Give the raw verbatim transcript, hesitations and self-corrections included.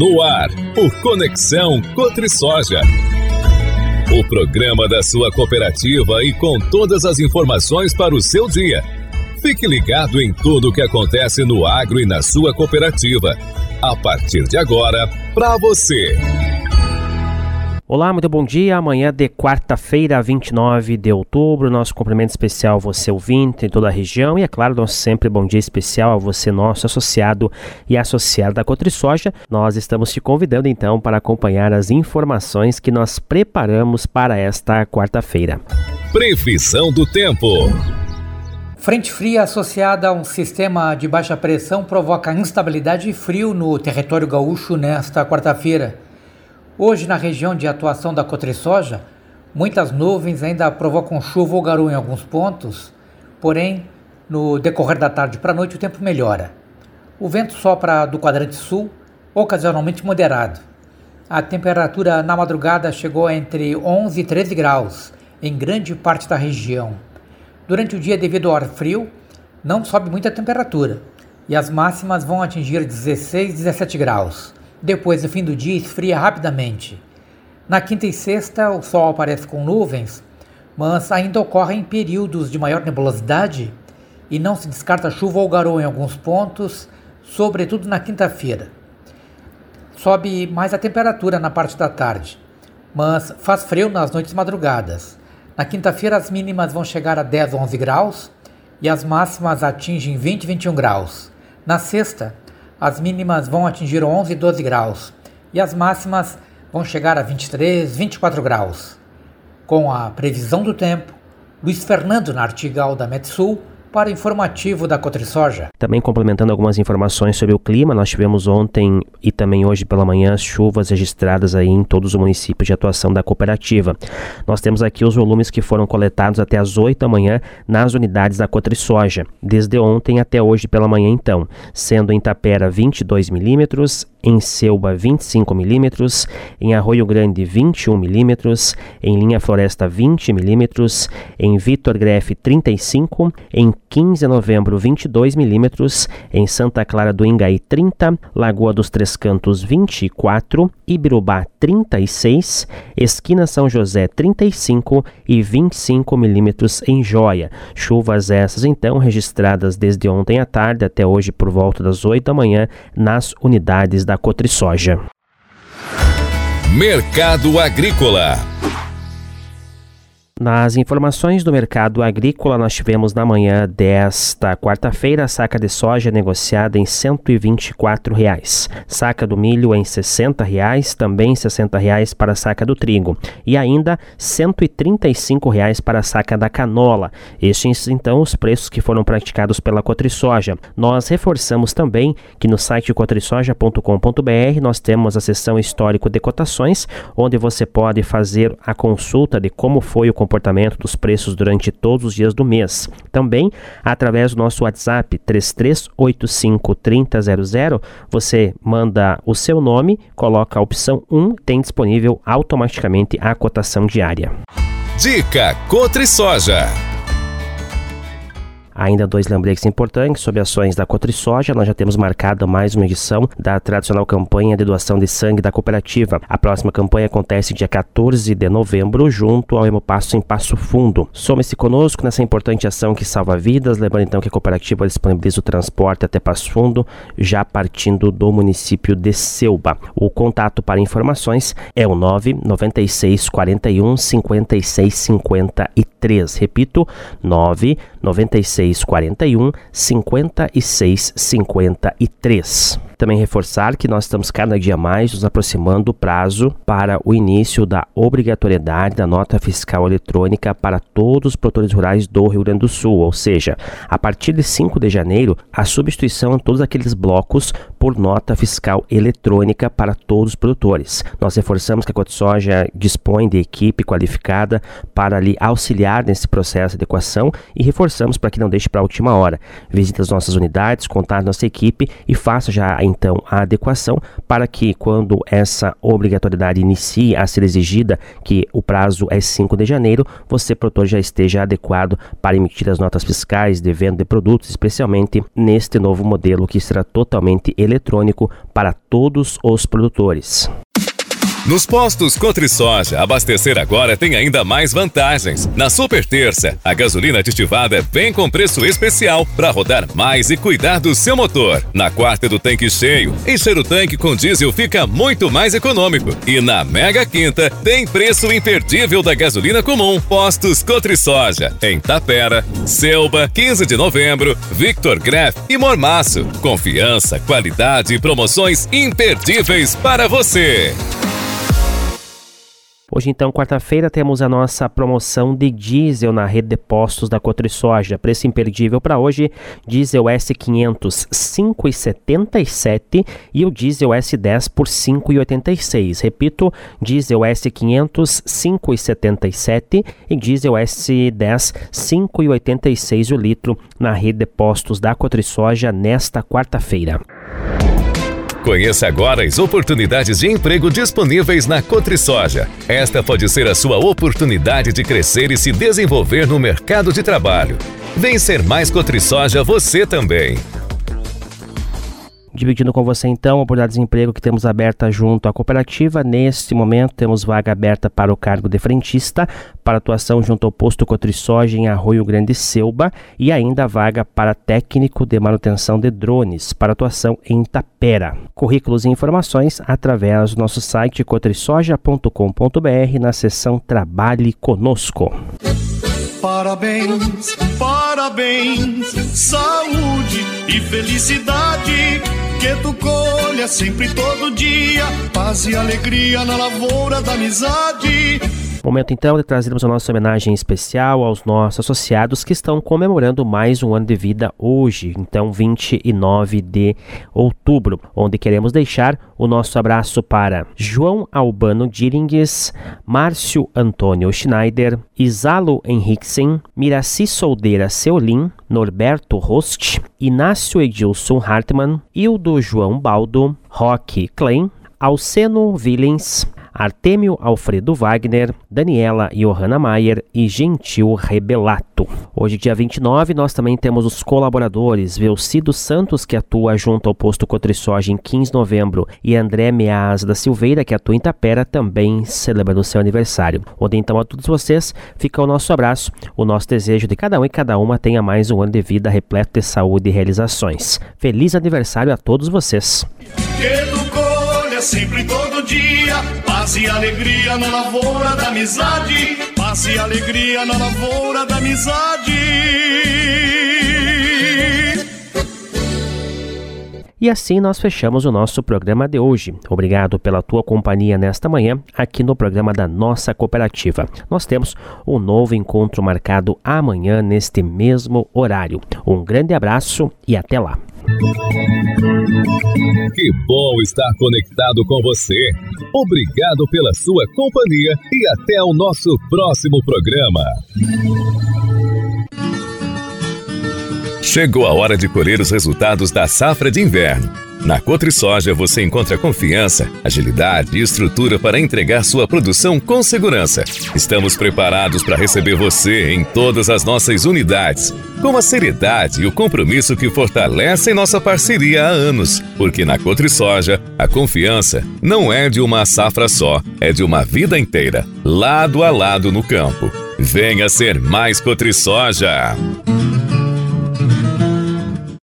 No ar, o Conexão Cotrisoja. O programa da sua cooperativa e com todas as informações para o seu dia. Fique ligado em tudo o que acontece no agro e na sua cooperativa. A partir de agora, para você. Olá, muito bom dia. Amanhã de quarta-feira, vinte e nove de outubro, nosso cumprimento especial a você ouvinte em toda a região e, é claro, nosso sempre bom dia especial a você, nosso associado e associado da Cotrisoja. Nós estamos te convidando, então, para acompanhar as informações que nós preparamos para esta quarta-feira. Previsão do tempo. Frente fria associada a um sistema de baixa pressão provoca instabilidade e frio no território gaúcho nesta quarta-feira. Hoje, na região de atuação da Cotrisoja, muitas nuvens ainda provocam chuva ou garoa em alguns pontos, porém, no decorrer da tarde para a noite o tempo melhora. O vento sopra do quadrante sul, ocasionalmente moderado. A temperatura na madrugada chegou a entre onze e treze graus, em grande parte da região. Durante o dia, devido ao ar frio, não sobe muita temperatura, e as máximas vão atingir dezesseis, dezessete graus. Depois, no fim do dia, esfria rapidamente. Na quinta e sexta, o sol aparece com nuvens, mas ainda ocorrem períodos de maior nebulosidade e não se descarta chuva ou garoa em alguns pontos, sobretudo na quinta-feira. Sobe mais a temperatura na parte da tarde, mas faz frio nas noites madrugadas. Na quinta-feira, as mínimas vão chegar a dez, onze graus e as máximas atingem vinte, vinte e um graus. Na sexta, as mínimas vão atingir onze, doze graus e as máximas vão chegar a vinte e três, vinte e quatro graus. Com a previsão do tempo, Luiz Fernando Nartigal da Metsul para o informativo da Cotrisoja. Também complementando algumas informações sobre o clima, nós tivemos ontem e também hoje pela manhã chuvas registradas aí em todos os municípios de atuação da cooperativa. Nós temos aqui os volumes que foram coletados até as oito da manhã nas unidades da Cotrisoja, desde ontem até hoje pela manhã então, sendo em Tapera vinte e dois milímetros, em Selba vinte e cinco milímetros, em Arroio Grande vinte e um milímetros, em Linha Floresta vinte milímetros, em Vitor Grefe trinta e cinco, em quinze de novembro vinte e dois milímetros, em Santa Clara do Ingaí trinta, Lagoa dos Três Cantos vinte e quatro, Ibirubá trinta e seis, Esquina São José trinta e cinco e vinte e cinco milímetros em Joia. Chuvas essas então registradas desde ontem à tarde até hoje por volta das oito da manhã nas unidades da Cotrisoja. Mercado Agrícola. Nas informações do mercado agrícola, nós tivemos na manhã desta quarta-feira a saca de soja negociada em cento e vinte e quatro reais, saca do milho em sessenta reais, também sessenta reais para a saca do trigo e ainda cento e trinta e cinco reais para a saca da canola. Estes então os preços que foram praticados pela Cotrisoja. Nós reforçamos também que no site cotrisoja ponto com ponto b r nós temos a seção histórico de cotações, onde você pode fazer a consulta de como foi o comportamento dos preços durante todos os dias do mês. Também, através do nosso WhatsApp três três oito cinco, três zero zero zero, você manda o seu nome, coloca a opção um, tem disponível automaticamente a cotação diária. Dica Cotrisoja. Ainda dois lembretes importantes sobre ações da Cotrisoja. Nós já temos marcado mais uma edição da tradicional campanha de doação de sangue da cooperativa. A próxima campanha acontece dia quatorze de novembro, junto ao Hemopasso em Passo Fundo. Some-se conosco nessa importante ação que salva vidas, lembrando então que a cooperativa disponibiliza o transporte até Passo Fundo, já partindo do município de Selba. O contato para informações é o nove nove seis quatro um, cinco seis cinco três. Repito, nove nove seis quatro um, cinco seis cinco três. Também reforçar que nós estamos cada dia mais nos aproximando do prazo para o início da obrigatoriedade da nota fiscal eletrônica para todos os produtores rurais do Rio Grande do Sul, ou seja, a partir de cinco de janeiro, a substituição de todos aqueles blocos por nota fiscal eletrônica para todos os produtores. Nós reforçamos que a Cotrisoja dispõe de equipe qualificada para ali auxiliar nesse processo de adequação e reforçamos para que não deixe para a última hora. Visite as nossas unidades, contate nossa equipe e faça já a então a adequação para que quando essa obrigatoriedade inicie a ser exigida, que o prazo é cinco de janeiro, você, produtor, já esteja adequado para emitir as notas fiscais de venda de produtos, especialmente neste novo modelo que será totalmente eletrônico para todos os produtores. Nos postos Cotrisoja, abastecer agora tem ainda mais vantagens. Na Super Terça, a gasolina aditivada vem com preço especial para rodar mais e cuidar do seu motor. Na quarta do tanque cheio, encher o tanque com diesel fica muito mais econômico. E na Mega Quinta, tem preço imperdível da gasolina comum. Postos Cotrisoja, em Tapera, Selba, quinze de novembro, Victor Greff e Mormaço. Confiança, qualidade e promoções imperdíveis para você. Hoje, então, quarta-feira, temos a nossa promoção de diesel na rede de postos da Cotrisoja. Preço imperdível para hoje, diesel S quinhentos, cinco reais e setenta e sete centavos e o diesel S dez por cinco reais e oitenta e seis centavos. Repito, diesel S quinhentos, cinco reais e setenta e sete centavos e diesel S dez, cinco reais e oitenta e seis centavos o litro na rede de postos da Cotrisoja nesta quarta-feira. Conheça agora as oportunidades de emprego disponíveis na Cotrisoja. Esta pode ser a sua oportunidade de crescer e se desenvolver no mercado de trabalho. Vem ser mais Cotrisoja você também. Dividindo com você, então, a oportunidade de emprego que temos aberta junto à cooperativa. Neste momento, temos vaga aberta para o cargo de frentista, para atuação junto ao posto Cotrisoja em Arroio Grande, Selba, e ainda vaga para técnico de manutenção de drones, para atuação em Tapera. Currículos e informações através do nosso site cotrisoja ponto com ponto b r na seção Trabalhe Conosco. Parabéns, parabéns, saúde e felicidade, que tu colha sempre todo dia, paz e alegria na lavoura da amizade. Momento, então, de trazermos a nossa homenagem especial aos nossos associados que estão comemorando mais um ano de vida hoje, então vinte e nove de outubro, onde queremos deixar o nosso abraço para João Albano Diringues, Márcio Antônio Schneider, Isalo Henriksen, Miraci Soldeira Seolim, Norberto Rost, Inácio Edilson Hartmann, Hildo João Baldo, Roque Klein, Alceno Willens, Artêmio Alfredo Wagner, Daniela Johanna Maier e Gentil Rebelato. Hoje, dia vinte e nove, nós também temos os colaboradores Velcido Santos, que atua junto ao posto Cotrisoja em quinze de novembro, e André Meaz da Silveira, que atua em Tapera, também celebrando seu aniversário. Onde, então, a todos vocês fica o nosso abraço, o nosso desejo de cada um e cada uma tenha mais um ano de vida repleto de saúde e realizações. Feliz aniversário a todos vocês! Sempre todo dia, paz e alegria na lavoura da amizade, paz e alegria na lavoura da amizade. E assim nós fechamos o nosso programa de hoje. Obrigado pela tua companhia nesta manhã, aqui no programa da nossa cooperativa. Nós temos um novo encontro marcado amanhã neste mesmo horário. Um grande abraço e até lá. Que bom estar conectado com você. Obrigado pela sua companhia e até o nosso próximo programa. Chegou a hora de colher os resultados da safra de inverno. Na Cotrisoja você encontra confiança, agilidade e estrutura para entregar sua produção com segurança. Estamos preparados para receber você em todas as nossas unidades, com a seriedade e o compromisso que fortalecem nossa parceria há anos. Porque na Cotrisoja, a confiança não é de uma safra só, é de uma vida inteira, lado a lado no campo. Venha ser mais Cotrisoja!